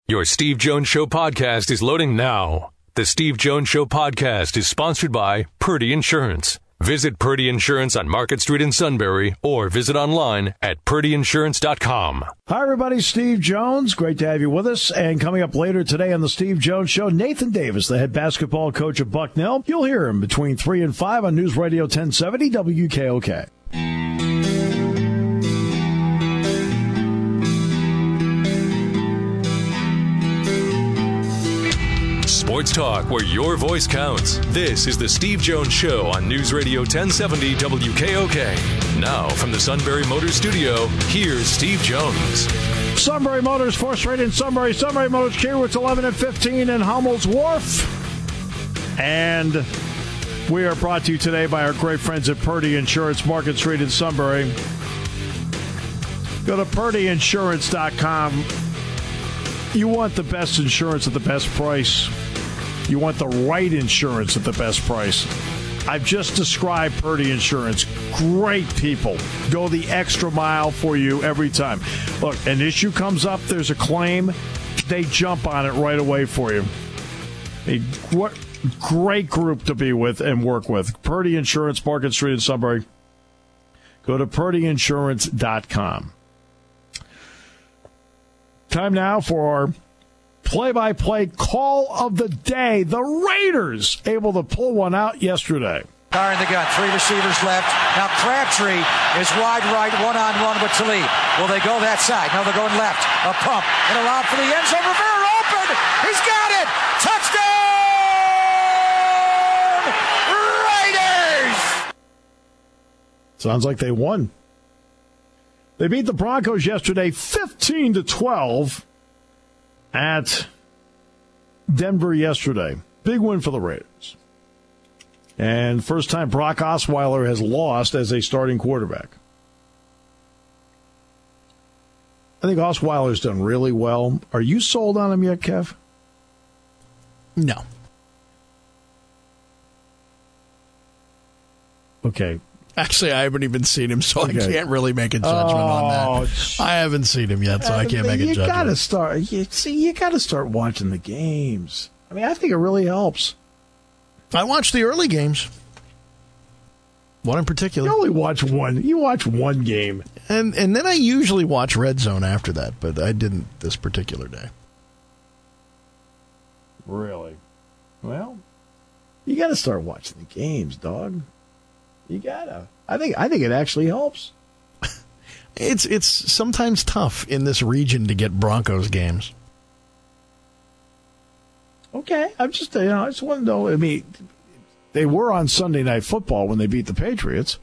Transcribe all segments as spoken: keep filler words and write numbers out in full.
Your Steve Jones Show podcast is loading now. The Steve Jones Show podcast is sponsored by Purdy Insurance. Visit Purdy Insurance on Market Street in Sunbury or visit online at purdy insurance dot com. Hi, everybody. Steve Jones. Great to have you with us. And coming up later today on the Steve Jones Show, Nathan Davis, the head basketball coach of Bucknell. You'll hear him between three and five on News Radio ten seventy W K O K. Sports talk where your voice counts. This is the Steve Jones Show on News Radio ten seventy W K O K. Now from the Sunbury Motors Studio, here's Steve Jones. Sunbury Motors, fourth Street in Sunbury. Sunbury Motors, Kierwitz, eleven and fifteen in Hummel's Wharf. And we are brought to you today by our great friends at Purdy Insurance, Market Street in Sunbury. Go to purdy insurance dot com. You want the best insurance at the best price. You want the right insurance at the best price. I've just described Purdy Insurance. Great people. Go the extra mile for you every time. Look, an issue comes up, there's a claim, they jump on it right away for you. A great group to be with and work with. Purdy Insurance, Market Street in Sunbury. Go to purdy insurance dot com. Time now for our play-by-play call of the day. The Raiders able to pull one out yesterday. Car in the gun, three receivers left. Now Crabtree is wide right, one-on-one with Talib. Will they go that side? No, they're going left. A pump and around for the end zone. Rivera open. He's got it. Touchdown! Raiders! Sounds like they won. They beat the Broncos yesterday fifteen to twelve at Denver yesterday. Big win for the Raiders. And first time Brock Osweiler has lost as a starting quarterback. I think Osweiler's done really well. Are you sold on him yet, Kev? No. Okay. Actually, I haven't even seen him, so okay. I can't really make a judgment oh, on that. I haven't seen him yet, so I can't make a you judgment. Gotta start, you see, you got to start watching the games. I mean, I think it really helps. I watched the early games. One in particular. You only watch one. You watch one game. And and then I usually watch Red Zone after that, but I didn't this particular day. Really? Well, you got to start watching the games, dog. You gotta. I think. I think it actually helps. It's it's sometimes tough in this region to get Broncos games. Okay, I'm just. You know, I just want to know. I mean, they were on Sunday Night Football when they beat the Patriots.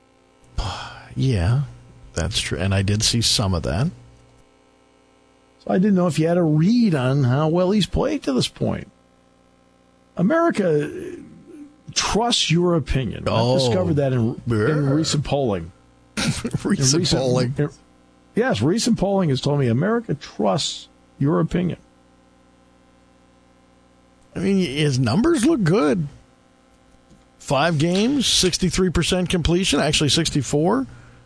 Yeah, that's true, and I did see some of that. So I didn't know if you had a read on how well he's played to this point. America trusts your opinion. Oh, I've discovered that in, in recent polling. recent, recent polling. In, yes, recent polling has told me America trusts your opinion. I mean, his numbers look good. Five games, sixty-three percent completion, actually sixty-four.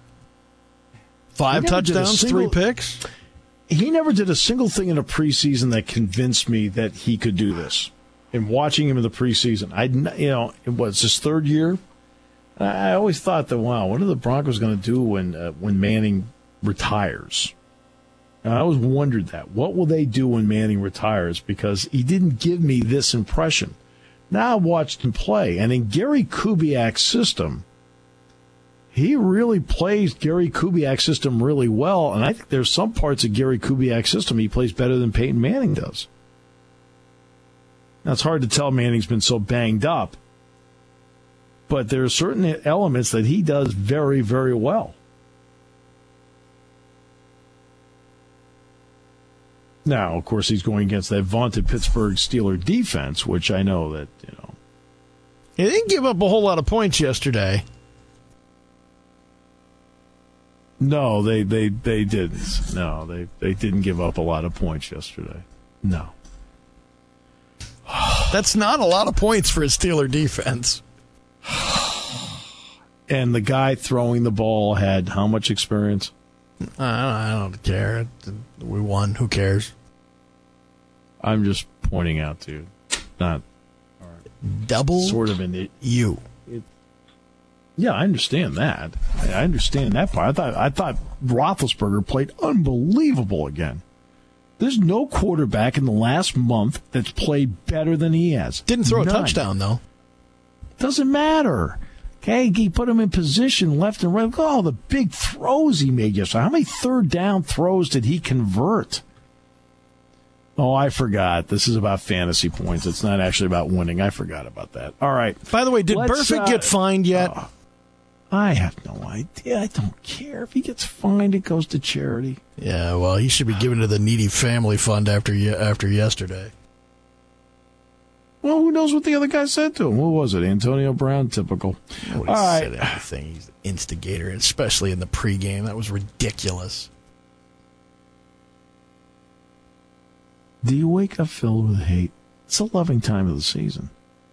Five touchdowns, single, three picks. He never did a single thing in a preseason that convinced me that he could do this. In watching him in the preseason, I, you know, it was his third year. I always thought that, wow, what are the Broncos going to do when uh, when Manning retires? And I always wondered that. What will they do when Manning retires? Because he didn't give me this impression. Now I've watched him play, and in Gary Kubiak's system, he really plays Gary Kubiak's system really well, and I think there's some parts of Gary Kubiak's system he plays better than Peyton Manning does. Now, it's hard to tell Manning's been so banged up, but there are certain elements that he does very, very well. Now, of course, he's going against that vaunted Pittsburgh Steelers defense, which I know that, you know. He didn't give up a whole lot of points yesterday. No, they, they, they didn't. No, they, they didn't give up a lot of points yesterday. No. That's not a lot of points for a Steeler defense. And the guy throwing the ball had how much experience? I don't, I don't care. We won. Who cares? I'm just pointing out to you. Not double sort of in it. You. It, yeah, I understand that. I understand that part. I thought I thought Roethlisberger played unbelievable again. There's no quarterback in the last month that's played better than he has. Didn't throw None. a touchdown, though. Doesn't matter. Okay, he put him in position left and right. Look at all the big throws he made yesterday. How many third down throws did he convert? Oh, I forgot. This is about fantasy points. It's not actually about winning. I forgot about that. All right. By the way, did Let's, Burfict uh, get fined yet? Uh, I have no idea. I don't care. If he gets fined, it goes to charity. Yeah, well, he should be given to the Needy Family Fund after after yesterday. Well, who knows what the other guy said to him? What was it? Antonio Brown? Typical. Nobody All right. said anything. He's the instigator, especially in the pregame. That was ridiculous. Do you wake up filled with hate? It's a loving time of the season.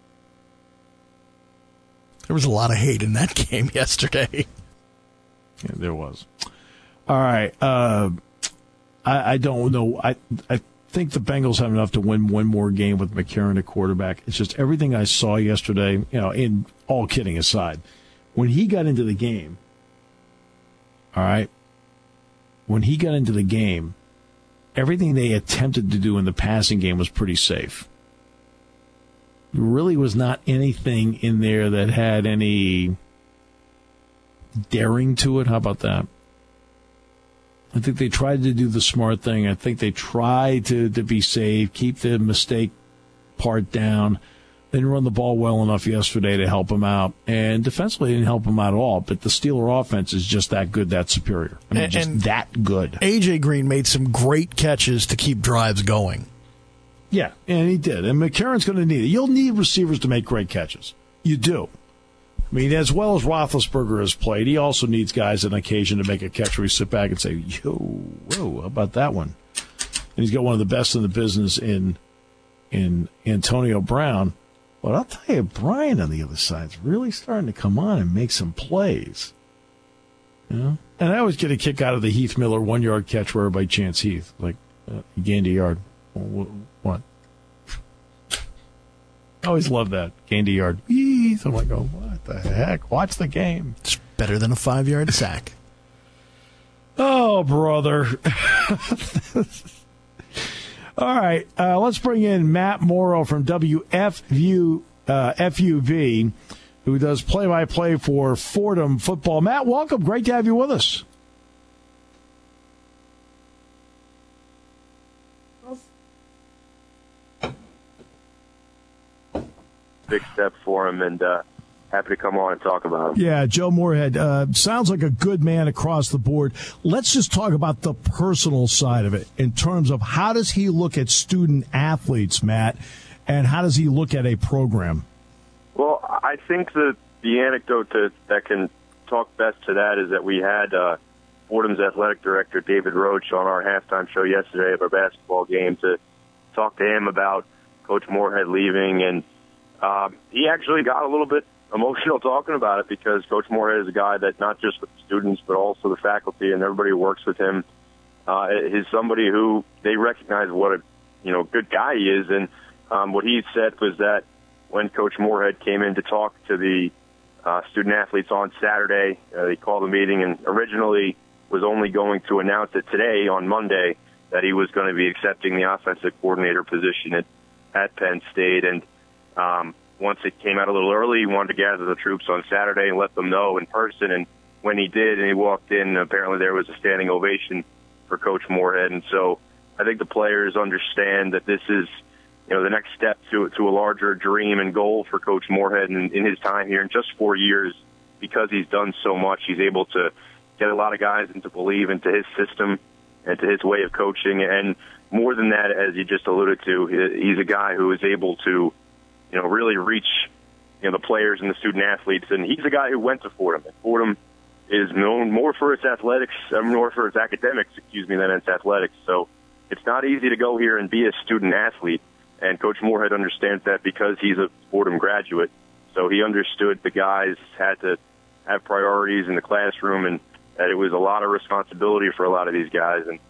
There was a lot of hate in that game yesterday. Yeah, there was. All right. Uh, I, I don't know. I I think the Bengals have enough to win one more game with McCarron at quarterback. It's just everything I saw yesterday, you know, in all kidding aside, when he got into the game, all right, when he got into the game, everything they attempted to do in the passing game was pretty safe. There really was not anything in there that had any daring to it. How about that? I think they tried to do the smart thing. I think they tried to, to be safe, keep the mistake part down. They didn't run the ball well enough yesterday to help them out. And defensively, they didn't help them out at all. But the Steeler offense is just that good, that superior. I mean, and, just and that good. A J. Green made some great catches to keep drives going. Yeah, and he did. And McCarron's going to need it. You'll need receivers to make great catches. You do. I mean, as well as Roethlisberger has played, he also needs guys on occasion to make a catch where you sit back and say, yo, whoa, how about that one? And he's got one of the best in the business in in Antonio Brown. But I'll tell you, Brian on the other side is really starting to come on and make some plays. You know? And I always get a kick out of the Heath Miller one-yard catch where everybody chants Heath. Like, uh, he gained a yard. Well, what? I always love that. Gained a yard. Heath. I'm like, oh, what the heck? Watch the game. It's better than a five-yard sack. Oh, brother. All right. Uh, let's bring in Matt Morrow from W F U, uh, F U V, who does play-by-play for Fordham football. Matt, welcome. Great to have you with us. Big step for him, and uh, happy to come on and talk about him. Yeah, Joe Moorhead uh, sounds like a good man across the board. Let's just talk about the personal side of it in terms of how does he look at student athletes, Matt, and how does he look at a program? Well, I think that the anecdote to, that can talk best to that is that we had uh, Fordham's athletic director, David Roach, on our halftime show yesterday of our basketball game to talk to him about Coach Moorhead leaving, and Um, he actually got a little bit emotional talking about it because Coach Moorhead is a guy that not just with the students but also the faculty and everybody who works with him uh, is somebody who they recognize what a you know good guy he is. And um, what he said was that when Coach Moorhead came in to talk to the uh, student athletes on Saturday, uh, they called a meeting and originally was only going to announce it today on Monday that he was going to be accepting the offensive coordinator position at, at Penn State. And Um, once it came out a little early, he wanted to gather the troops on Saturday and let them know in person. And when he did and he walked in, apparently there was a standing ovation for Coach Moorhead. And so I think the players understand that this is, you know, the next step to to a larger dream and goal for Coach Moorhead in, in his time here in just four years. Because he's done so much, he's able to get a lot of guys into believe into his system and to his way of coaching. And more than that, as you just alluded to, he's a guy who is able to you know, really reach, you know, the players and the student athletes. And he's a guy who went to Fordham. And Fordham is known more for its athletics, uh, more for its academics, excuse me, than its athletics. So it's not easy to go here and be a student athlete. And Coach Moorhead understands that because he's a Fordham graduate. So he understood the guys had to have priorities in the classroom and that it was a lot of responsibility for a lot of these guys. And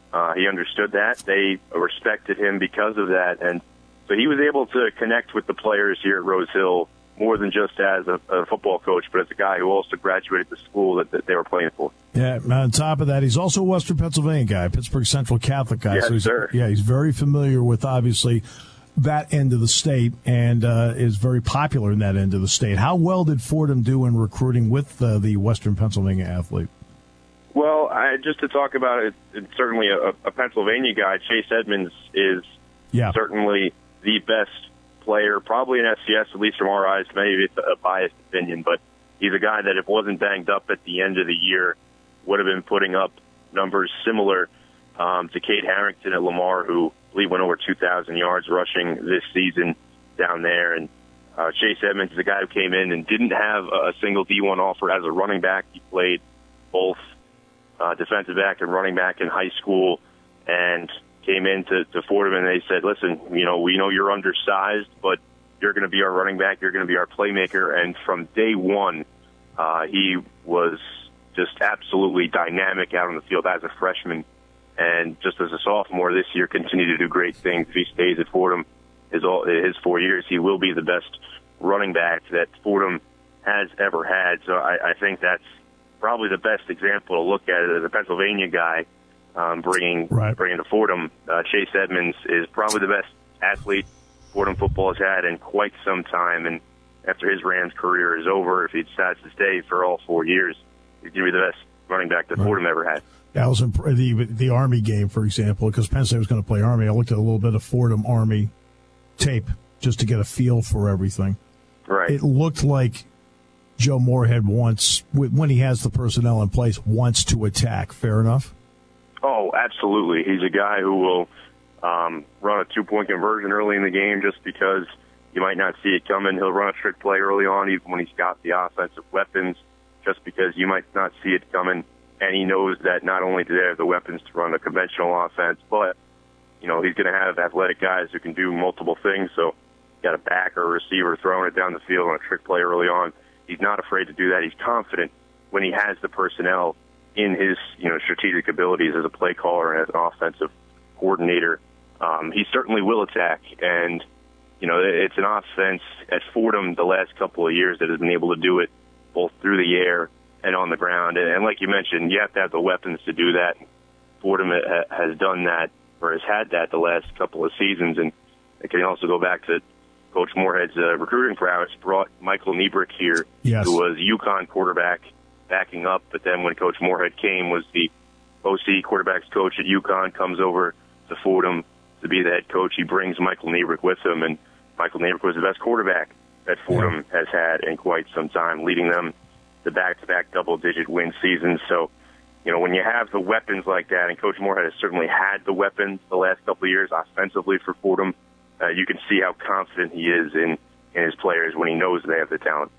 Uh, he understood that. They respected him because of that. And so he was able to connect with the players here at Rose Hill more than just as a, a football coach, but as a guy who also graduated the school that, that they were playing for. Yeah, on top of that, he's also a Western Pennsylvania guy, Pittsburgh Central Catholic guy. Yes, so he's, sir. Yeah, he's very familiar with, obviously, that end of the state and uh, is very popular in that end of the state. How well did Fordham do in recruiting with uh, the Western Pennsylvania athlete? Well, I, just to talk about it, it's certainly a, a Pennsylvania guy. Chase Edmonds is yeah. certainly the best player, probably in S C S, at least from our eyes. Maybe it's a biased opinion, but he's a guy that if wasn't banged up at the end of the year would have been putting up numbers similar um, to Cade Harrington at Lamar, who I believe went over two thousand yards rushing this season down there. And uh, Chase Edmonds is a guy who came in and didn't have a single D one offer as a running back. He played both uh, defensive back and running back in high school and came into to Fordham, and they said, listen, you know, we know you're undersized, but you're going to be our running back. You're going to be our playmaker. And from day one, uh, he was just absolutely dynamic out on the field as a freshman. And just as a sophomore this year, continue to do great things. If he stays at Fordham his, all, his four years, he will be the best running back that Fordham has ever had. So I, I think that's probably the best example to look at it as a Pennsylvania guy um, bringing right. bringing to Fordham. Uh, Chase Edmonds is probably the best athlete Fordham football has had in quite some time. And after his Rams career is over, if he decides to stay for all four years, he's going to be the best running back that right. Fordham ever had. That was imp- the the Army game, for example, because Penn State was going to play Army. I looked at a little bit of Fordham Army tape just to get a feel for everything. Right. It looked like Joe Moorhead wants, when he has the personnel in place, wants to attack. Fair enough? Oh, absolutely. He's a guy who will um, run a two-point conversion early in the game just because you might not see it coming. He'll run a trick play early on, even when he's got the offensive weapons, just because you might not see it coming. And he knows that not only do they have the weapons to run a conventional offense, but, you know, he's going to have athletic guys who can do multiple things. So you got a back or a receiver throwing it down the field on a trick play early on. He's not afraid to do that. He's confident when he has the personnel in his, you know, strategic abilities as a play caller and as an offensive coordinator. Um, he certainly will attack. And, you know, it's an offense at Fordham the last couple of years that has been able to do it both through the air and on the ground. And, and like you mentioned, you have to have the weapons to do that. Fordham ha- has done that, or has had that the last couple of seasons. And it can also go back to Coach Moorhead's uh, recruiting prowess, brought Michael Niebrick here, yes. who was UConn quarterback backing up. But then when Coach Moorhead came, was the O C quarterbacks coach at UConn, comes over to Fordham to be the head coach. He brings Michael Niebrick with him, and Michael Niebrick was the best quarterback that Fordham yeah. has had in quite some time, leading them to back-to-back double-digit win seasons. So, you know, when you have the weapons like that, and Coach Moorhead has certainly had the weapons the last couple of years offensively for Fordham, uh, you can see how confident he is in, in his players when he knows they have the talent.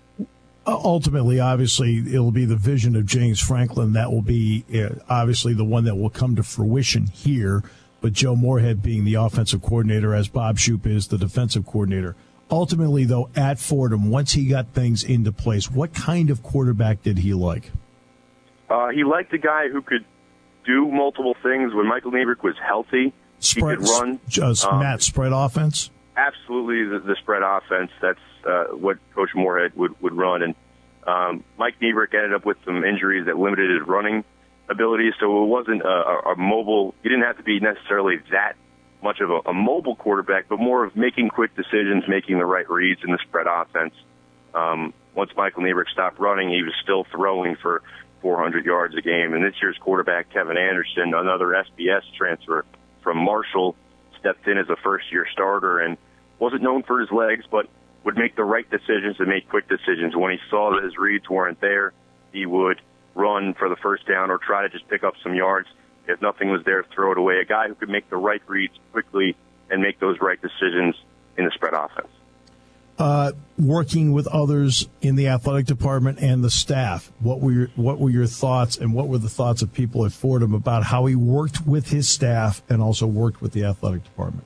Ultimately, obviously, it'll be the vision of James Franklin that will be uh, obviously the one that will come to fruition here, but Joe Moorhead being the offensive coordinator, as Bob Shoop is the defensive coordinator. Ultimately, though, at Fordham, once he got things into place, what kind of quarterback did he like? Uh, he liked a guy who could do multiple things. When Michael Niebrick was healthy, spread, he could run. Just um, Matt, spread offense? Absolutely, the, the spread offense. That's uh, what Coach Moorhead would, would run. And um, Mike Niebrick ended up with some injuries that limited his running ability, so it wasn't a, a mobile. You didn't have to be necessarily that much of a, a mobile quarterback, but more of making quick decisions, making the right reads in the spread offense. Um, once Michael Niebrick stopped running, he was still throwing for four hundred yards a game. And this year's quarterback, Kevin Anderson, another S B S transfer from Marshall, stepped in as a first-year starter and wasn't known for his legs, but would make the right decisions and make quick decisions. When he saw that his reads weren't there, he would run for the first down or try to just pick up some yards. If nothing was there, throw it away. A guy who could make the right reads quickly and make those right decisions in the spread offense. Uh, working with others in the athletic department and the staff, what were your, what were your thoughts, and what were the thoughts of people at Fordham about how he worked with his staff and also worked with the athletic department?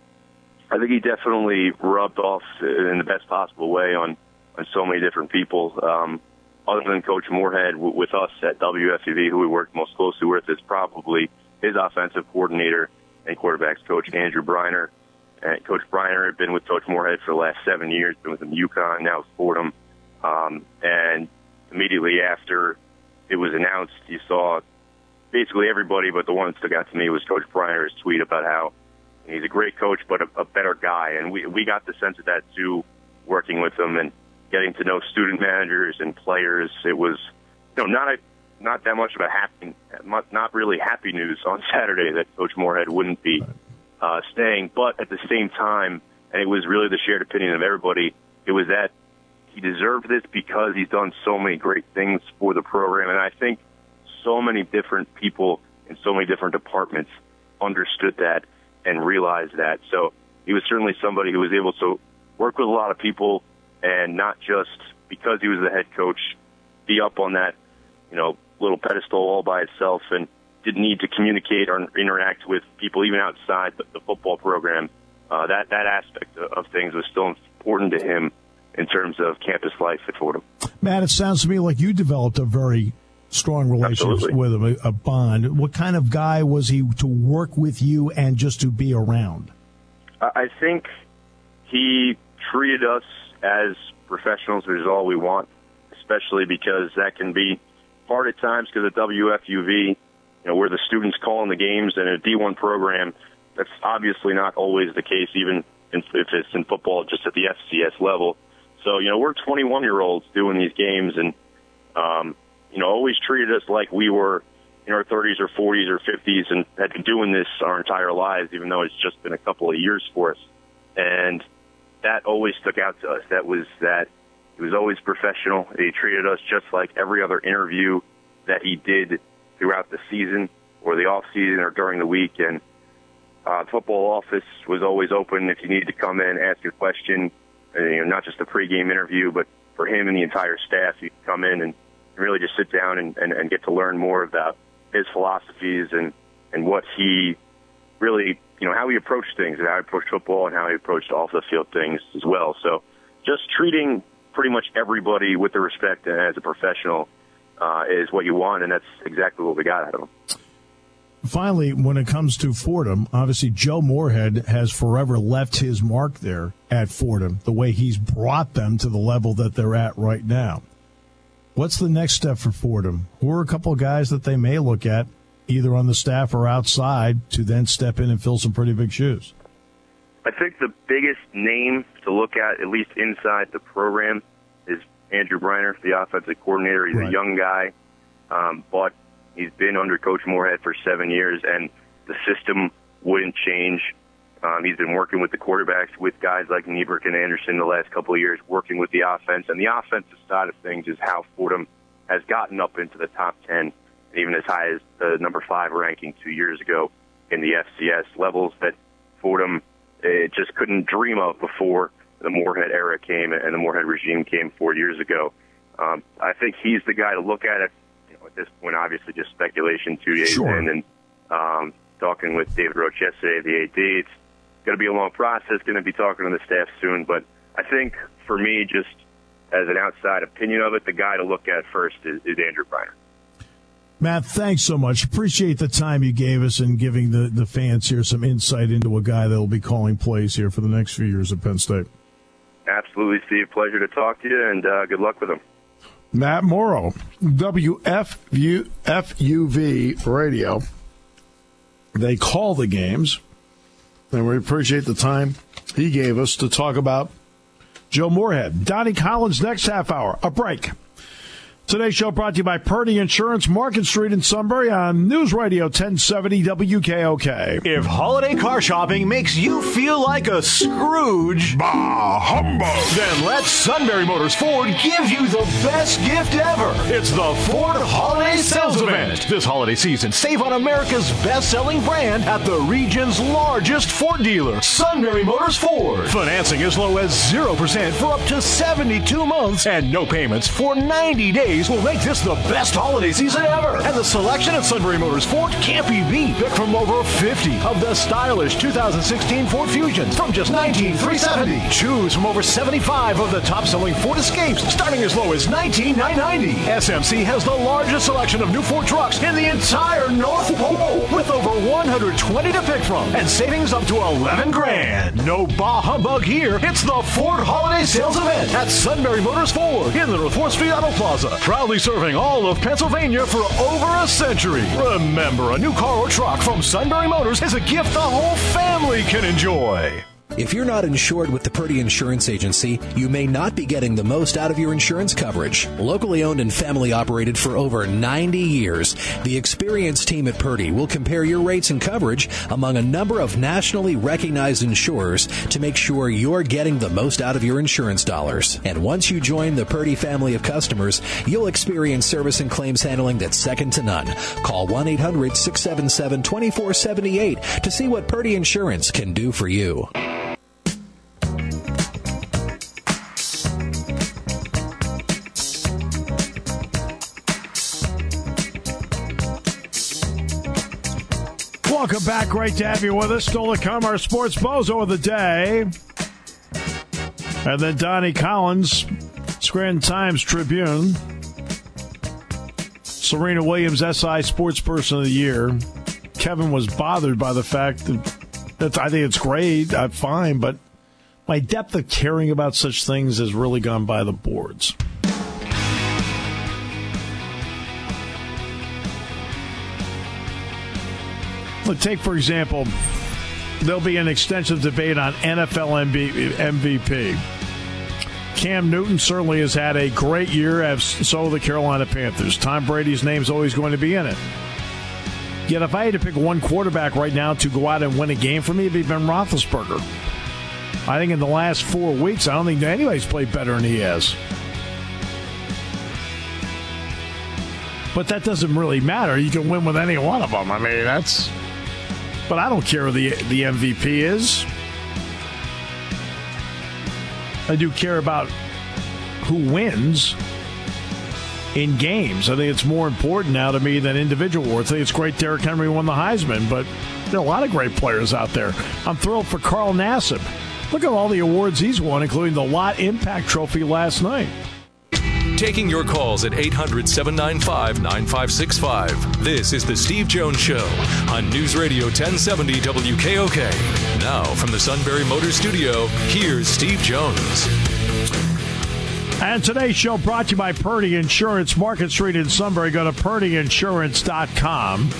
I think he definitely rubbed off in the best possible way on, on so many different people. Um, other than Coach Moorhead, with us at W F U V, who we worked most closely with, is probably his offensive coordinator and quarterbacks coach, Andrew Briner. And Coach Briner had been with Coach Moorhead for the last seven years, been with him UConn, now with Fordham. Um, and immediately after it was announced, you saw basically everybody, but the one that stuck out to me was Coach Briner's tweet about how he's a great coach, but a, a better guy. And we, we got the sense of that, too, working with him and getting to know student managers and players. It was, you know, not a, not that much of a happy, not really happy news on Saturday that Coach Moorhead wouldn't be uh, staying. But at the same time, and it was really the shared opinion of everybody, it was that he deserved this because he's done so many great things for the program. And I think so many different people in so many different departments understood that and realized that. So he was certainly somebody who was able to work with a lot of people and not just because he was the head coach, be up on that, you know, little pedestal all by itself and didn't need to communicate or interact with people even outside the, the football program. Uh, that, that aspect of things was still important to him in terms of campus life at Fordham. Matt, it sounds to me like you developed a very strong relationship Absolutely. with him, a, a bond. What kind of guy was he to work with you and just to be around? I think he treated us as professionals, which is all we want, especially because that can be hard at times because at W F U V, you know, where the students calling the games and a D one program, that's obviously not always the case, even if it's in football, just at the F C S level. So, you know, we're twenty-one-year-olds doing these games and, um, you know, always treated us like we were in our thirties or forties or fifties and had been doing this our entire lives, even though it's just been a couple of years for us. And that always stuck out to us. That was that he was always professional. He treated us just like every other interview that he did throughout the season or the off season or during the week. And uh, the football office was always open if you needed to come in, ask a question, and, you know, not just a pregame interview, but for him and the entire staff, you could come in and really just sit down and, and, and get to learn more about his philosophies and, and what he really, you know, how he approached things and how he approached football and how he approached off-the-field things as well. So just treating pretty much everybody with the respect and as a professional uh, is what you want, and that's exactly what we got out of him. Finally, when it comes to Fordham, obviously Joe Moorhead has forever left his mark there at Fordham, the way he's brought them to the level that they're at right now. What's the next step for Fordham? Who are a couple of guys that they may look at, either on the staff or outside, to then step in and fill some pretty big shoes? I think the biggest name to look at, at least inside the program, is Andrew Briner, the offensive coordinator. He's right. a young guy, um, but he's been under Coach Moorhead for seven years, and the system wouldn't change. Um, he's been working with the quarterbacks, with guys like Niebrick and Anderson the last couple of years, working with the offense. And the offensive side of things is how Fordham has gotten up into the top ten, even as high as the number five ranking two years ago in the F C S, levels that Fordham uh, just couldn't dream of before the Moorhead era came and the Moorhead regime came four years ago. Um, I think he's the guy to look at it. You know, at this point, obviously just speculation two days sure. in. And um, talking with David Roach yesterday, the A D, it's going to be a long process, going to be talking to the staff soon. But I think for me, just as an outside opinion of it, the guy to look at first is, is Andrew Briner. Matt, thanks so much. Appreciate the time you gave us and giving the, the fans here some insight into a guy that will be calling plays here for the next few years at Penn State. Absolutely, Steve. Pleasure to talk to you, and uh, good luck with him. Matt Morrow, W F U V Radio. They call the games, and we appreciate the time he gave us to talk about Joe Moorhead. Donnie Collins next half hour. A break. Today's show brought to you by Purdy Insurance, Market Street in Sunbury on News Radio ten seventy W K O K. If holiday car shopping makes you feel like a Scrooge, bah humbug, then let Sunbury Motors Ford give you the best gift ever. It's the Ford Holiday Sales Event. This holiday season, save on America's best-selling brand at the region's largest Ford dealer, Sunbury Motors Ford. Financing as low as zero percent for up to seventy-two months and no payments for ninety days days will make this the best holiday season ever. And the selection at Sunbury Motors Ford can't be beat. Pick from over fifty of the stylish two thousand sixteen Ford Fusions from just nineteen thousand three hundred seventy dollars. Choose from over seventy-five of the top-selling Ford Escapes, starting as low as nineteen thousand nine hundred ninety dollars. S M C has the largest selection of new Ford trucks in the entire North Pole, with over one hundred twenty to pick from, and savings up to eleven grand. No bah humbug here. It's the Ford Holiday Sales Event at Sunbury Motors Ford in the North fourth Street Auto Plaza, proudly serving all of Pennsylvania for over a century. Remember, a new car or truck from Sunbury Motors is a gift the whole family can enjoy. If you're not insured with the Purdy Insurance Agency, you may not be getting the most out of your insurance coverage. Locally owned and family operated for over ninety years, the experienced team at Purdy will compare your rates and coverage among a number of nationally recognized insurers to make sure you're getting the most out of your insurance dollars. And once you join the Purdy family of customers, you'll experience service and claims handling that's second to none. Call one eight hundred six seven seven two four seven eight to see what Purdy Insurance can do for you. Welcome back. Great to have you with us. Still to come, our sports bozo of the day. And then Donnie Collins, Scranton Times Tribune. Serena Williams, S I Sports Person of the Year. Kevin was bothered by the fact that, that I think it's great. I'm fine, but my depth of caring about such things has really gone by the boards. Take, for example, there'll be an extensive debate on N F L M V P. Cam Newton certainly has had a great year, as so the Carolina Panthers. Tom Brady's name's always going to be in it. Yet if I had to pick one quarterback right now to go out and win a game for me, it'd be Ben Roethlisberger. I think in the last four weeks, I don't think anybody's played better than he has. But that doesn't really matter. You can win with any one of them. I mean, that's... But I don't care who the, the M V P is. I do care about who wins in games. I think it's more important now to me than individual awards. I think it's great Derrick Henry won the Heisman, but there are a lot of great players out there. I'm thrilled for Carl Nassib. Look at all the awards he's won, including the Lott Impact Trophy last night. Taking your calls at eight hundred seven nine five nine five six five. This is the Steve Jones Show on News Radio ten seventy W K O K. Now from the Sunbury Motors Studio, here's Steve Jones. And today's show brought to you by Purdy Insurance, Market Street in Sunbury. Go to purdy insurance dot com.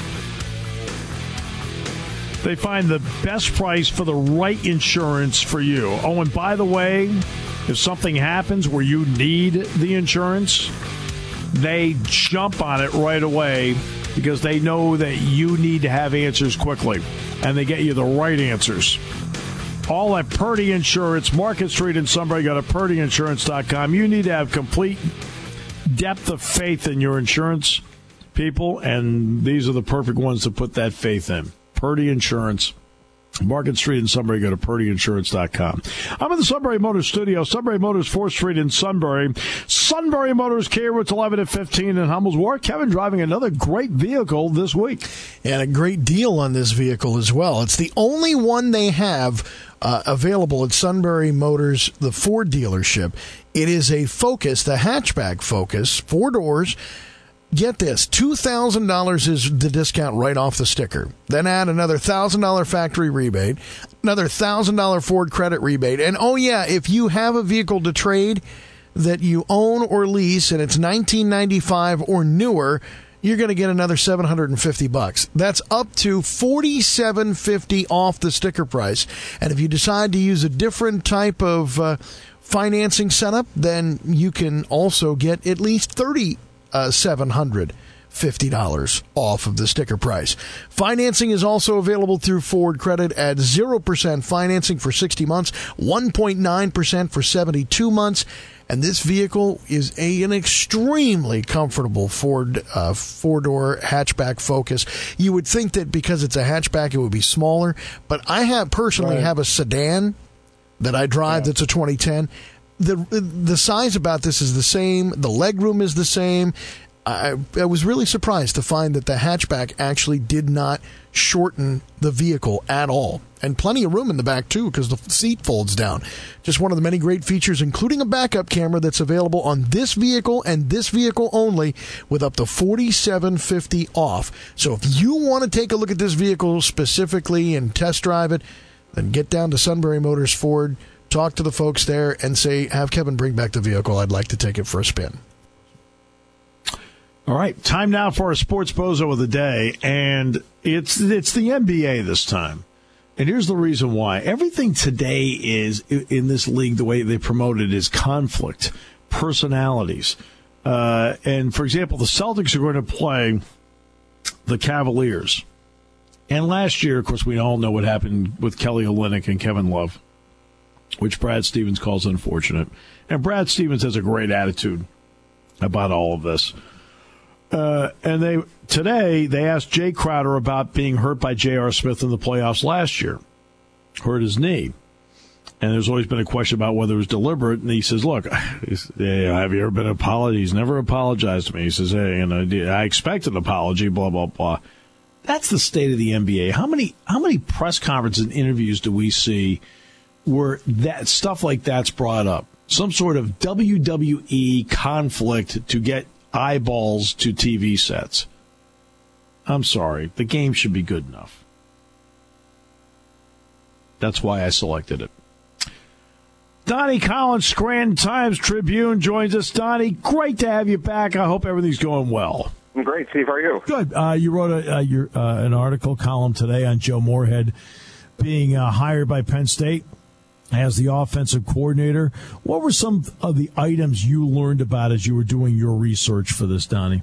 They find the best price for the right insurance for you. Oh, and by the way, if something happens where you need the insurance, they jump on it right away because they know that you need to have answers quickly, and they get you the right answers. All at Purdy Insurance, Market Street in Sunbury. Go to purdy insurance dot com. You need to have complete depth of faith in your insurance people, and these are the perfect ones to put that faith in. Purdy Insurance. Market Street in Sunbury. Go to purdy insurance dot com. I'm in the Sunbury Motors studio. Sunbury Motors, fourth Street in Sunbury. Sunbury Motors, K Routes eleven and fifteen in Hummel's Wharf. Kevin driving another great vehicle this week. And a great deal on this vehicle as well. It's the only one they have uh, available at Sunbury Motors, the Ford dealership. It is a Focus, the hatchback Focus, four doors. Get this, two thousand dollars is the discount right off the sticker. Then add another one thousand dollars factory rebate, another one thousand dollars Ford credit rebate. And, oh, yeah, if you have a vehicle to trade that you own or lease and it's nineteen ninety-five or newer, you're going to get another seven hundred fifty bucks. That's up to forty-seven fifty off the sticker price. And if you decide to use a different type of uh, financing setup, then you can also get at least thirty Uh, seven hundred fifty dollars off of the sticker price. Financing is also available through Ford Credit at zero percent financing for sixty months, one point nine percent for seventy-two months. And this vehicle is a, an extremely comfortable Ford uh, four-door hatchback Focus. You would think that because it's a hatchback, it would be smaller. But I have personally right. have a sedan that I drive yeah. that's a twenty ten. the the size about this is the same. The leg room is the same. I, I was really surprised to find that the hatchback actually did not shorten the vehicle at all. And plenty of room in the back, too, because the seat folds down. Just one of the many great features, including a backup camera that's available on this vehicle and this vehicle only with up to forty-seven fifty off. So if you want to take a look at this vehicle specifically and test drive it, then get down to Sunbury Motors Ford, talk to the folks there, and say, have Kevin bring back the vehicle. I'd like to take it for a spin. All right, time now for our Sports Bozo of the Day, and it's it's the N B A this time. And here's the reason why. Everything today is, in this league, the way they promote it is conflict, personalities. Uh, and, for example, the Celtics are going to play the Cavaliers. And last year, of course, we all know what happened with Kelly Olynyk and Kevin Love, which Brad Stevens calls unfortunate. And Brad Stevens has a great attitude about all of this. Uh, and they today they asked Jay Crowder about being hurt by J R. Smith in the playoffs last year, hurt his knee, and there's always been a question about whether it was deliberate. And he says, "Look, hey, have you ever been apologized? He's never apologized to me." He says, "Hey, and I, I expect an apology." Blah blah blah. That's the state of the N B A. How many how many press conferences and interviews do we see where that stuff like that's brought up? Some sort of W W E conflict to get eyeballs to T V sets. I'm sorry. The game should be good enough. That's why I selected it. Donnie Collins, Scranton Times-Tribune, joins us. Donnie, great to have you back. I hope everything's going well. I'm great, Steve. How are you? Good. Uh, you wrote a, uh, your, uh, an article column today on Joe Moorhead being uh, hired by Penn State as the offensive coordinator. What were some of the items you learned about as you were doing your research for this, Donnie?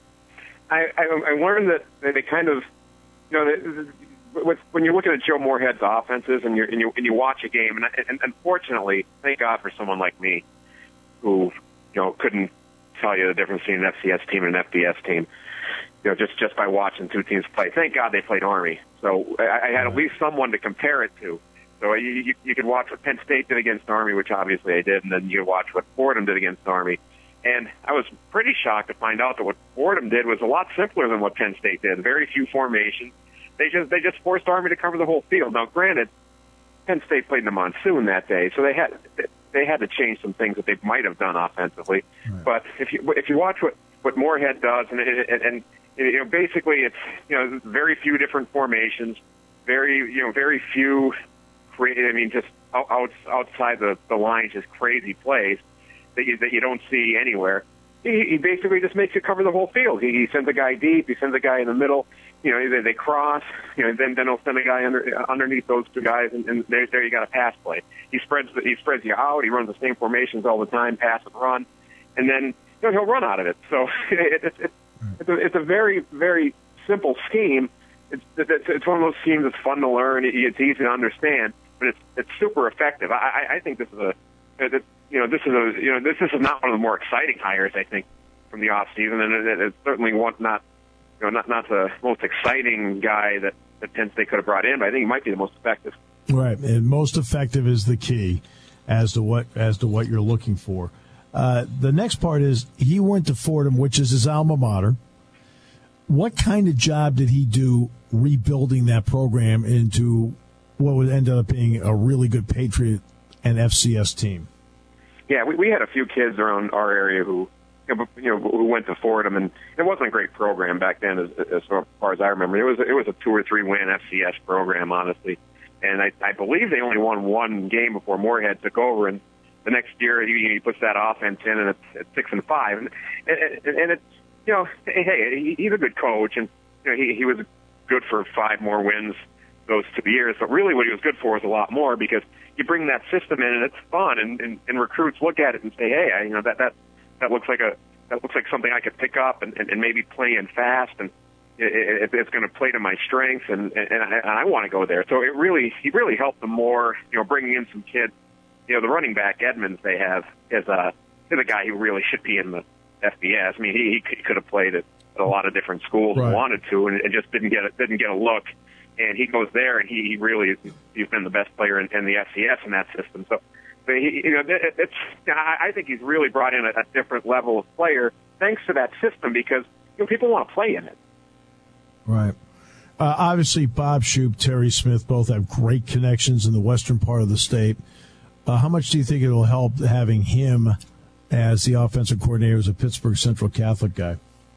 I, I, I learned that they kind of, you know, with, when you're looking at Joe Moorhead's offenses and, you're, and, you, and you watch a game, and, and unfortunately, thank God for someone like me who, you know, couldn't tell you the difference between an F C S team and an F B S team, you know, just, just by watching two teams play. Thank God they played Army. So I, I had at least someone to compare it to. So you, you, you could watch what Penn State did against Army, which obviously I did, and then you watch what Fordham did against Army. And I was pretty shocked to find out that what Fordham did was a lot simpler than what Penn State did. Very few formations. They just they just forced Army to cover the whole field. Now, granted, Penn State played in the monsoon that day, so they had they had to change some things that they might have done offensively. Right. But if you if you watch what what Moorhead does, and and, and you know basically it's you know very few different formations, very you know very few. I mean, just out, outside the, the lines, just crazy plays that you, that you don't see anywhere. He, he basically just makes you cover the whole field. He, he sends a guy deep. He sends a guy in the middle. You know, they, they cross. You know, then then he'll send a guy under, underneath those two guys, and, and there, there you got a pass play. He spreads the, he spreads you out. He runs the same formations all the time, pass and run, and then you know, he'll run out of it. So it, it, it, it's a, it's a very very simple scheme. It's, it's it's one of those schemes that's fun to learn. It's easy to understand. But it's it's super effective. I, I think this is a, you know, this is a, you know, this, this is not one of the more exciting hires, I think, from the off season, and it, it's certainly one not, you know, not not the most exciting guy that that Penn State could have brought in. But I think he might be the most effective. Right, and most effective is the key as to what as to what you're looking for. Uh, the next part is he went to Fordham, which is his alma mater. What kind of job did he do rebuilding that program into what would end up being a really good Patriot and F C S team? Yeah, we, we had a few kids around our area who, you know, you know, who went to Fordham, and it wasn't a great program back then, as, as far as I remember. It was it was a two or three win F C S program, honestly, and I, I believe they only won one game before Moorhead took over, and the next year he, he puts that offense in, and it's, it's six and five, and and, and it's you know, hey, he's a good coach, and you know, he he was good for five more wins those two years, but really what he was good for was a lot more, because you bring that system in and it's fun, and, and, and recruits look at it and say, hey, I, you know, that, that, that looks like a, that looks like something I could pick up and, and, and maybe play in fast, and it, it, it's going to play to my strengths, and, and, and I, and I want to go there. So it really, he really helped them more, you know, bringing in some kids. You know, the running back Edmonds they have is a, is a guy who really should be in the F B S. I mean, he, he could have played at, at a lot of different schools right. and wanted to, and, and just didn't get a, didn't get a look. And he goes there, and he, he really he's been the best player in, in the F C S in that system. So But he, you know, it, it's I think he's really brought in a, a different level of player thanks to that system because you know people want to play in it. Right. Uh, obviously, Bob Shoop, Terry Smith both have great connections in the western part of the state. Uh, how much do you think it will help having him as the offensive coordinator as a Pittsburgh Central Catholic guy?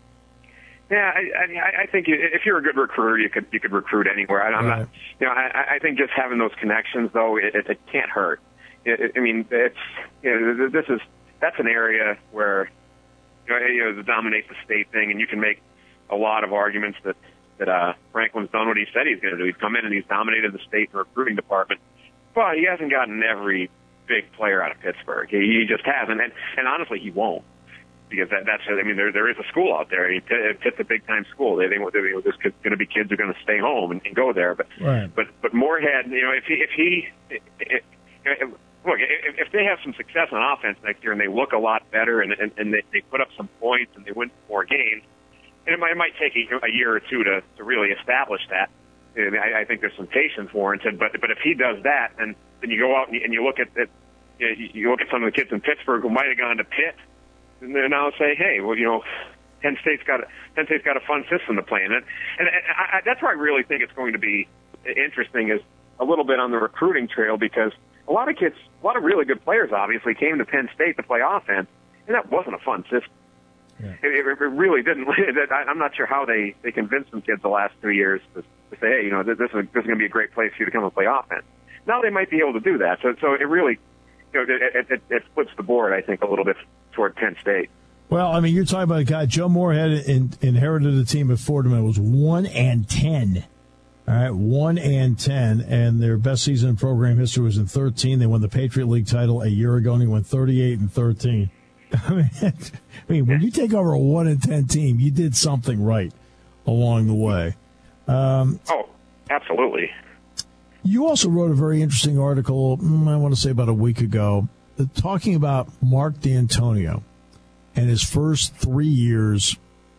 Yeah, I, I, I think if you're a good recruiter, you could you could recruit anywhere. I'm right. not, you know, I, I think just having those connections though, it, it, it can't hurt. It, I mean, it's you know, this is that's an area where you know, you know the dominate the state thing, and you can make a lot of arguments that that uh, Franklin's done what he said he's going to do. He's come in and he's dominated the state in the recruiting department, but he hasn't gotten every big player out of Pittsburgh. He, he just hasn't, and, and honestly, he won't. Because that, that's, I mean, there there is a school out there. I mean, Pitt's a big time school. They think there's going to be kids who are going to stay home and, and go there. But right. but but Moorhead, you know, if he if he if, if, look, if, if they have some success on offense next year and they look a lot better and and, and they, they put up some points and they win more games, and it might, it might take a, a year or two to to really establish that. And I, I think there's some patience warranted. But but if he does that, then then you go out and you, and you look at that, you, know, you look at some of the kids in Pittsburgh who might have gone to Pitt. And then now say, hey, well, you know, Penn State's got a, Penn State's got a fun system to play in it, and, and I, I, that's where I really think it's going to be interesting is a little bit on the recruiting trail because a lot of kids, a lot of really good players, obviously came to Penn State to play offense, and that wasn't a fun system. Yeah. It, it, it really didn't. I'm not sure how they they convinced some kids the last two years to, to say, hey, you know, this is this is going to be a great place for you to come and play offense. Now they might be able to do that. So so it really, you know, it, it, it flips the board, I think, a little bit toward Penn State. Well, I mean, you're talking about a guy, Joe Moorhead in, inherited a team at Fordham. It was one and ten. All right, one and ten, and their best season in program history was in thirteen. They won the Patriot League title a year ago, and he went thirty-eight and thirteen. I mean, I mean, when you take over a one and ten team, you did something right along the way. Um, oh, absolutely. You also wrote a very interesting article, I want to say about a week ago, talking about Mark D'Antonio and his first three years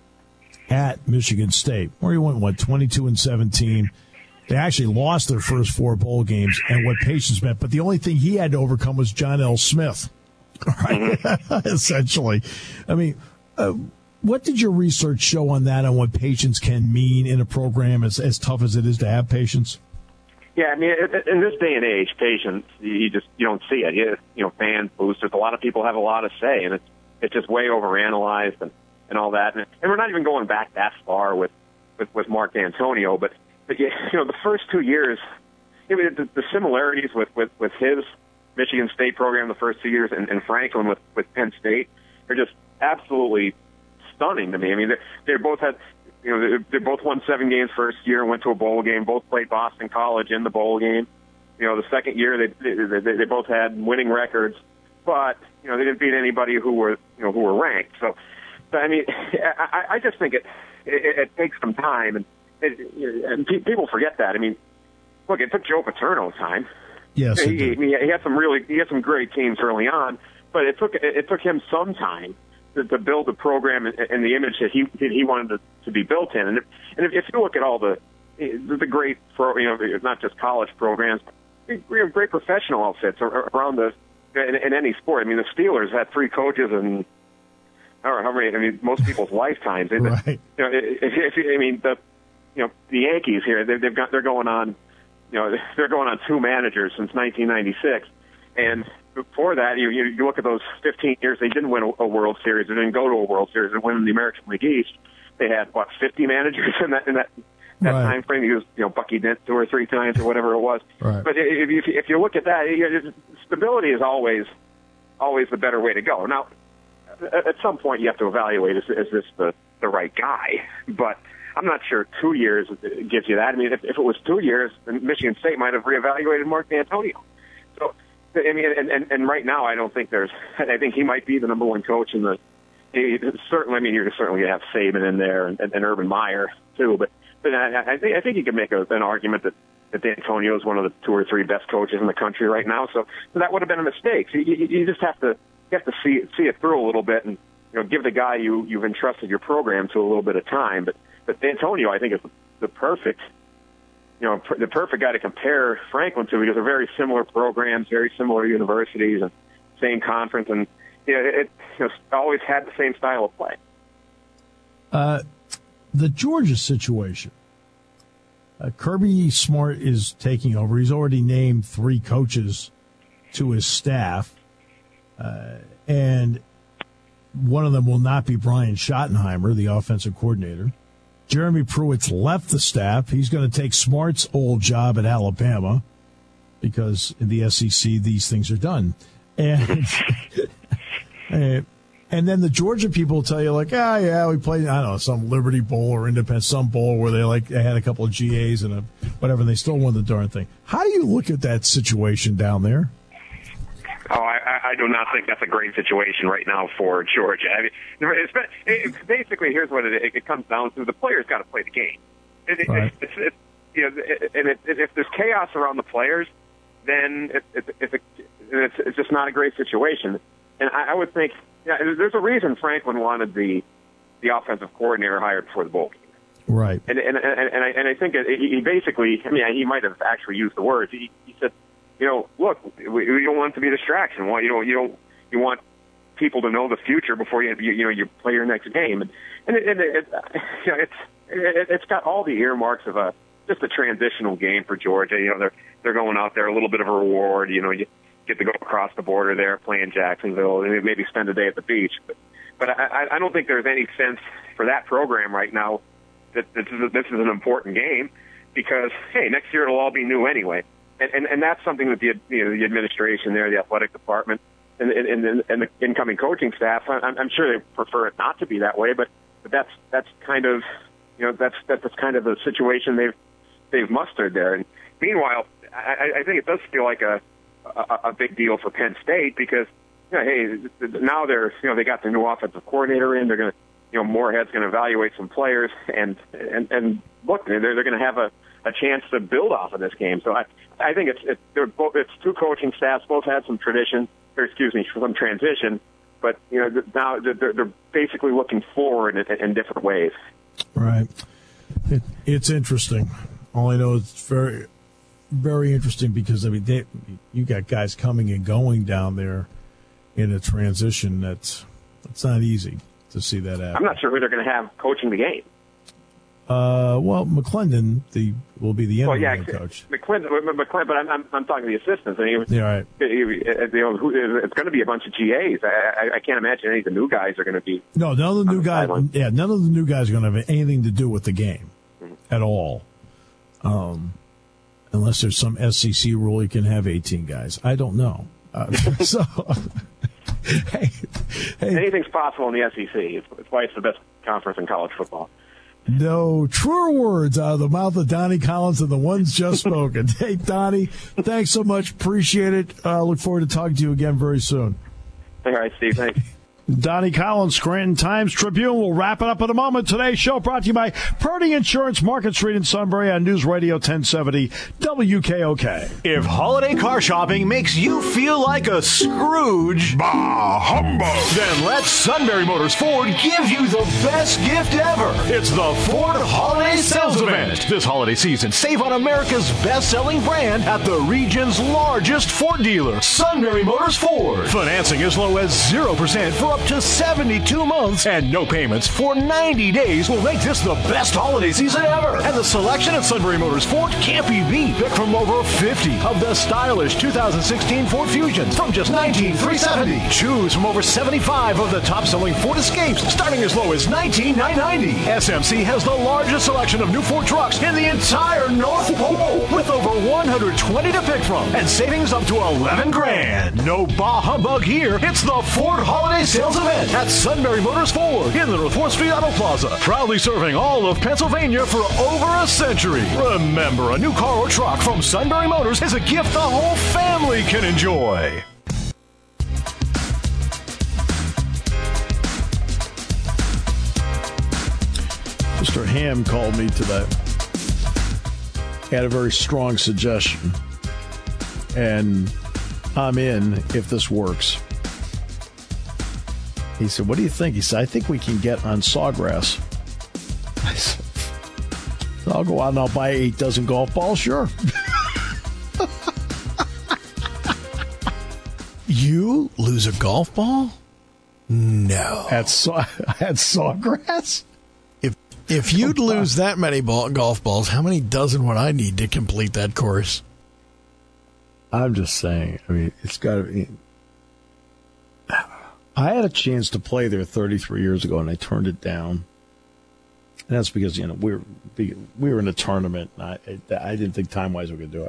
at Michigan State, where he went, what, twenty-two and seventeen. They actually lost their first four bowl games and what patience meant. But the only thing he had to overcome was John L. Smith, right? Essentially. I mean, uh, what did your research show on that, on what patience can mean in a program as, as tough as it is to have patience? Yeah, I mean, in this day and age, patience, you just you don't see it. You, you know, fans, boosters, a lot of people have a lot to say, and it's it's just way overanalyzed and, and all that. And, and we're not even going back that far with, with, with Mark D'Antonio, but, but you know, the first two years, I mean, the, the similarities with, with, with his Michigan State program the first two years and, and Franklin with, with Penn State are just absolutely stunning to me. I mean, they, they both had, you know, they, they both won seven games first year and went to a bowl game. Both played Boston College in the bowl game. You know, the second year they they, they, they both had winning records, but you know they didn't beat anybody who were you know who were ranked. So, so I mean, I, I just think it, it it takes some time, and it, and pe- people forget that. I mean, look, it took Joe Paterno time. Yes, he, he, he had some really he had some great teams early on, but it took it, it took him some time to, to build the program and, and the image that he that he wanted to, to be built in. And if, and if, if you look at all the the great pro, you know, not just college programs, we have great professional outfits around the in, in any sport. I mean, the Steelers had three coaches and I don't know how many. I mean, most people's lifetimes. Right. You know, if, if, I mean the you know the Yankees here, they, they've got they're going on. You know, they're going on two managers since nineteen ninety-six, and before that, you, you you look at those fifteen years, they didn't win a, a World Series, they didn't go to a World Series, they won the American League East. They had what fifty managers in that in that that right. time frame. He was you know Bucky Dent two or three times or whatever it was. Right. But if you, if you look at that, you, stability is always always the better way to go. Now, at some point, you have to evaluate is, is this the the right guy, but I'm not sure two years gives you that. I mean, if, if it was two years, then Michigan State might have reevaluated Mark D'Antonio. So, I mean, and, and, and right now, I don't think there's. I think he might be the number one coach in the. He, certainly, I mean, you're certainly going to have Saban in there and, and, and Urban Meyer too. But, but I, I think I think you can make a, an argument that that D'Antonio is one of the two or three best coaches in the country right now. So, so that would have been a mistake. So you, you just have to you have to see see it through a little bit and you know give the guy you you've entrusted your program to a little bit of time, but. But D'Antonio, I think, is the perfect, you you know, pr- the perfect guy to compare Franklin to because they're very similar programs, very similar universities, and same conference, and you know, it you know, always had the same style of play. Uh, the Georgia situation. Uh, Kirby Smart is taking over. He's already named three coaches to his staff, uh, and one of them will not be Brian Schottenheimer, the offensive coordinator. Jeremy Pruitt's left the staff. He's going to take Smart's old job at Alabama because in the S E C these things are done. And and, and then the Georgia people tell you like, ah, oh, yeah, we played, I don't know, some Liberty Bowl or Independence, some bowl where they like they had a couple of G As and a, whatever, and they still won the darn thing. How do you look at that situation down there? Oh, I, I do not think that's a great situation right now for Georgia. I mean, it's, it, basically, here's what it, it comes down to: the players got to play the game. It, right. it, it's, it's, you know, it, and it, it, if there's chaos around the players, then it, it, it, it's, it's just not a great situation. And I, I would think, yeah, there's a reason Franklin wanted the the offensive coordinator hired before the bowl game. Right. And and and, and I and I think it, he basically, I mean, he might have actually used the words. He, he said, you know, look, we, we don't want it to be a distraction. You don't, you don't, you want people to know the future before you, you, you know, you play your next game. And, and it, it, it, you know, it's, it, it's got all the earmarks of a just a transitional game for Georgia. You know, they're they're going out there, a little bit of a reward. You know, you get to go across the border there, playing Jacksonville, and maybe spend a day at the beach. But, but I, I don't think there's any sense for that program right now that this is a, this is an important game because hey, next year it'll all be new anyway. And, and, and that's something that the, you know, the administration there, the athletic department, and, and, and, and the incoming coaching staff, I'm, I'm sure they prefer it not to be that way, but, but that's that's kind of, you know, that's that's kind of the situation they've they've mustered there. And meanwhile, I, I think it does feel like a, a a big deal for Penn State because, you know, hey, now they're, you know, they got the new offensive coordinator in. They're going to, you know, Moorhead's going to evaluate some players, and and and look, they're they're going to have a a chance to build off of this game. So I, I think it's it's they're both it's two coaching staffs, both had some tradition, or excuse me, some transition, but you know now they're they're basically looking forward in, in different ways. Right. It, it's interesting. All I know is it's very, very interesting because I mean they, you got guys coming and going down there in a transition that's it's not easy to see that happen. I'm not sure who they're going to have coaching the game. Uh, well, McClendon, the will be the interim well, yeah, head coach. McClendon, McClendon, but I'm, I'm I'm talking the assistants. I mean, yeah, right. You know, who, it's going to be a bunch of G As. I, I, I can't imagine any of the new guys are going to be. No, none of the new guys. Yeah, none of the new guys are going to have anything to do with the game mm-hmm. at all. Um, unless there's some S E C rule you can have eighteen guys. I don't know. Uh, so, hey, hey, anything's possible in the S E C. It's, it's why it's the best conference in college football. No truer words out of the mouth of Donnie Collins than the ones just spoken. Hey, Donnie, thanks so much. Appreciate it. Uh, look forward to talking to you again very soon. All right, Steve. Thanks. Donnie Collins, Scranton Times Tribune. We'll wrap it up in a moment. Today's show brought to you by Purdy Insurance, Market Street in Sunbury on News Radio ten seventy W K O K. If holiday car shopping makes you feel like a Scrooge, bah humbug, then let Sunbury Motors Ford give you the best gift ever. It's the Ford Holiday Sales Event. This holiday season, save on America's best-selling brand at the region's largest Ford dealer, Sunbury Motors Ford. Financing as low as zero percent for up to seventy-two months, and no payments for ninety days will make this the best holiday season ever. And the selection at Sunbury Motors Ford can't be beat. Pick from over fifty of the stylish two thousand sixteen Ford Fusions from just nineteen thousand three hundred seventy dollars. Choose from over seventy-five of the top-selling Ford Escapes starting as low as nineteen thousand nine hundred ninety dollars. S M C has the largest selection of new Ford trucks in the entire North Pole with over one hundred twenty to pick from and savings up to eleven grand. No bah humbug here. It's the Ford Holiday Sales Event at Sunbury Motors Ford in the North fourth Street Auto Plaza. Proudly serving all of Pennsylvania for over a century. Remember, a new car or truck from Sunbury Motors is a gift the whole family can enjoy. Mister Ham called me today. He had a very strong suggestion. And I'm in if this works. He said, what do you think? He said, I think we can get on Sawgrass. I said, I'll go out and I'll buy eight dozen golf balls, sure. You lose a golf ball? No. At, saw, at Sawgrass? If if you'd lose that many ball, golf balls, how many dozen would I need to complete that course? I'm just saying. I mean, it's got to be. I had a chance to play there thirty-three years ago, and I turned it down. And that's because, you know, we were, we were in a tournament, and I, I didn't think time-wise we could do it.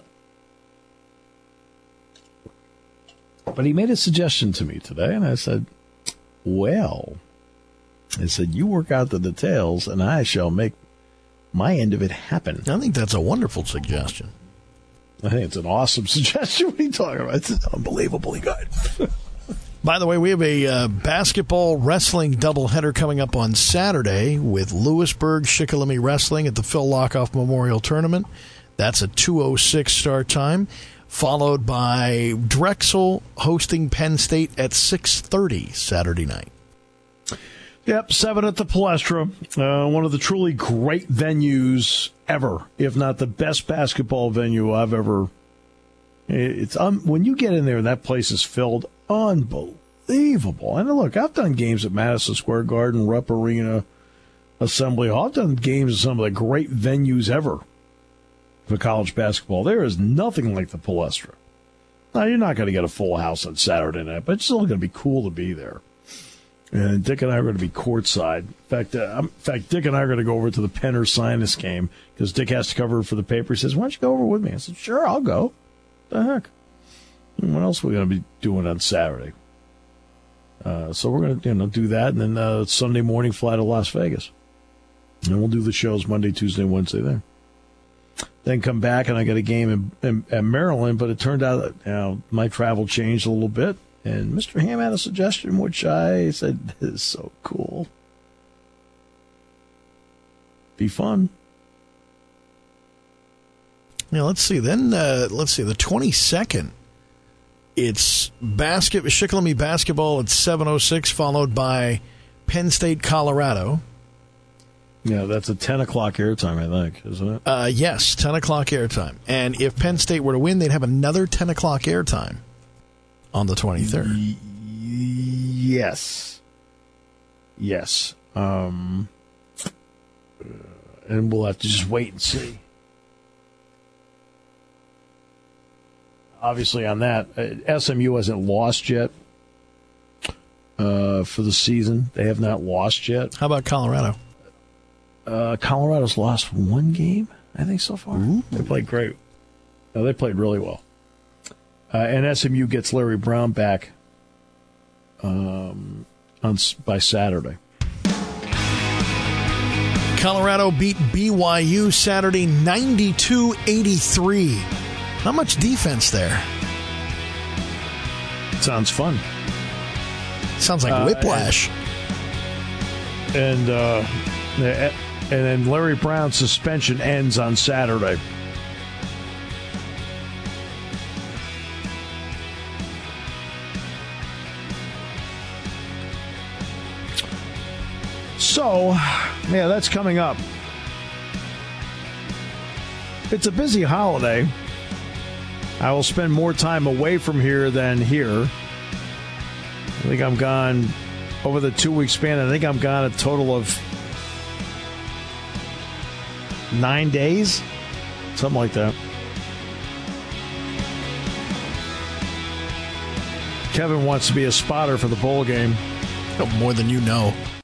But he made a suggestion to me today, and I said, well, I said, you work out the details, and I shall make my end of it happen. I think that's a wonderful suggestion. I think it's an awesome suggestion. What are you talking about? It's unbelievably good. By the way, we have a uh, basketball wrestling doubleheader coming up on Saturday with Lewisburg Shikellamy Wrestling at the Phil Lockoff Memorial Tournament. That's a two oh six start time, followed by Drexel hosting Penn State at six thirty Saturday night. Yep, seven at the Palestra. Uh, one of the truly great venues ever, if not the best basketball venue I've ever. It's um, when you get in there and that place is filled, unbelievable. And look, I've done games at Madison Square Garden, Rupp Arena, Assembly Hall. I've done games at some of the great venues ever for college basketball. There is nothing like the Palestra. Now, you're not going to get a full house on Saturday night, but it's still going to be cool to be there. And Dick and I are going to be courtside. In fact, uh, in fact, Dick and I are going to go over to the Penner Sinus game because Dick has to cover for the paper. He says, why don't you go over with me? I said, sure, I'll go. The heck? What else are we going to be doing on Saturday? Uh, so we're going to you know do that, and then uh, Sunday morning fly to Las Vegas. And we'll do the shows Monday, Tuesday, Wednesday there. Then come back, and I got a game in, in, in Maryland, but it turned out that you know, my travel changed a little bit. And Mister Ham had a suggestion, which I said, this is so cool. Be fun. Yeah, let's see. Then, uh, let's see, the twenty-second, it's basket, Shikellamy basketball at seven oh six, followed by Penn State, Colorado. Yeah, that's a ten o'clock airtime, I think, isn't it? Uh, yes, ten o'clock airtime. And if Penn State were to win, they'd have another ten o'clock airtime on the twenty-third. Y- yes. Yes. Um, and we'll have to just wait and see. Obviously, on that, uh, S M U hasn't lost yet uh, for the season. They have not lost yet. How about Colorado? Uh, Colorado's lost one game, I think, so far. Ooh. They played great. No, they played really well. Uh, and S M U gets Larry Brown back um, on by Saturday. Colorado beat B Y U Saturday ninety-two eighty-three. Not much defense there. Sounds fun. Sounds like uh, whiplash. And and, uh, and then Larry Brown's suspension ends on Saturday. So, yeah, that's coming up. It's a busy holiday. I will spend more time away from here than here. I think I'm gone over the two-week span. I think I'm gone a total of nine days, something like that. Kevin wants to be a spotter for the bowl game. Oh, more than you know.